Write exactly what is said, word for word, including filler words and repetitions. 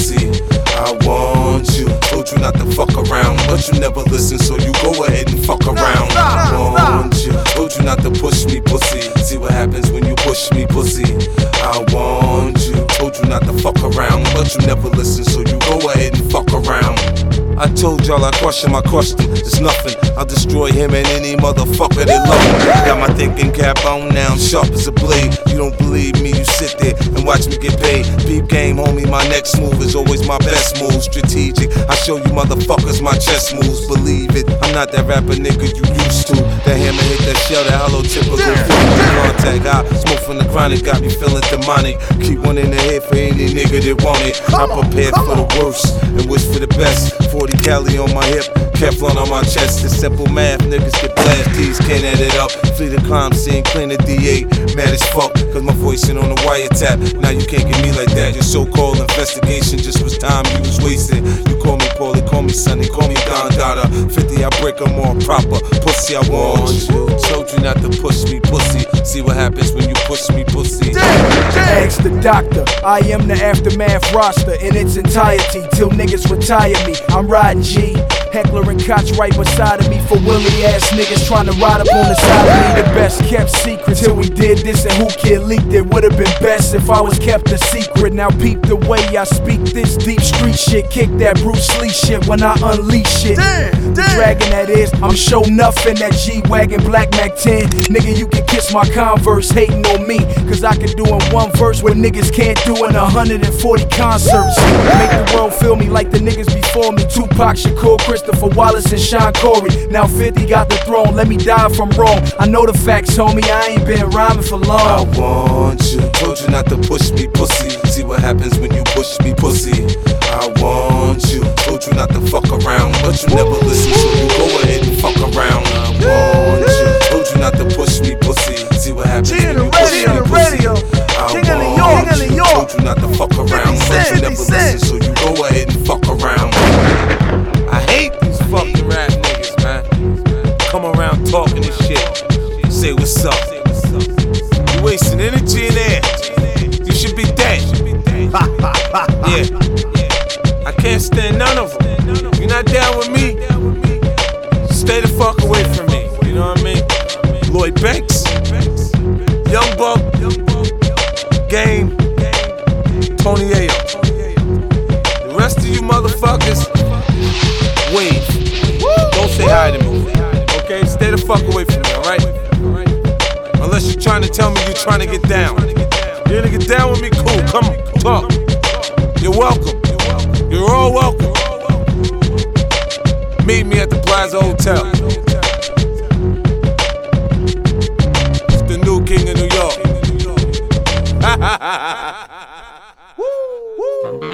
pussy. I want you. Told you not to fuck around, but you never listen, so you go ahead and fuck around. I want you. Told you not to push me, pussy. See what happens when you push me, pussy. I want you. Told you not to fuck around, but you never listen, so you go ahead and fuck around. I told y'all I crush him, I crushed him, it's nothing. I'll destroy him and any motherfucker that love him. Got my thinking cap on now, I'm sharp as a blade. You don't believe me, you sit there and watch me get paid. Beep game, homie, my next move is always my best move. Strategic, I show you motherfuckers my chess moves. Believe it, I'm not that rapper nigga you used to. That hammer hit that shell, that hollow tip will go through contact. I smoke from the chronic, got me feeling demonic. Keep one in the head for any nigga that want it. I'm prepared for the worst and wish for the best. forty Cali on my hip, Kevlar on my chest. It's simple math, niggas get blast D's, can't add it up. Flee the crime scene, clean the D A. Mad as fuck, cause my voice ain't on the wiretap. Now you can't get me like that. Your so-called investigation just was time you was wasting. You call me Paulie, call me Sonny, call me Don Dada. fifty, I break them all proper. Pussy, I want you. Told you not to push me, pussy. See what happens when you push me, pussy. Ask the doctor, I am the aftermath roster in its entirety. Till niggas retire me, I'm riding G. Heckler and Koch right beside of me for willy ass niggas trying to ride up on the side of me. The best kept secret till we did this, and who kid leaked it. Would've been best if I was kept a secret. Now peep the way I speak this deep street shit. Kick that Bruce Lee shit when I unleash it. Damn, The damn. dragon that is, I'm show nothing that G-Wagon Black Mac ten. Nigga, you can kiss my Converse hating on me, cause I can do in one verse what niggas can't do in one hundred forty concerts. Make the world feel me like the niggas before me. Tupac Shakur, Christopher Wallace, and Sean Corey. Now fifty got the throne, let me die if I'm wrong. I know the facts, homie, I ain't been rhyming for long. I want you. Told you not to push me, pussy. See what happens when you push me, pussy. I want you. Told you not to fuck around, but you never listen, so you go ahead and fuck around. I want you. Told you not to push me, pussy. See what happens King when of you the push radio, me, the pussy. radio. I King of New want York, King of New you. York. Told you not to fuck around, but you never listen, so you go ahead and fuck around. I hate these fucking rap niggas, man. Come around talking this shit. Say what's up. You wasting energy in air. You should be dead. Yeah. I can't stand none of them. You're not down with me, stay the fuck away from me. You know what I mean? Lloyd Banks, Young Buck, Game, Tony Ayo. The rest of you motherfuckers, wave. Don't say hi to me. Okay? Stay the fuck away from me, alright? Unless you're trying to tell me you're trying to get down. You're gonna get down with me? Cool, come on, talk. You're welcome. You're all welcome. Meet me at the Plaza Hotel. It's the new King of New York.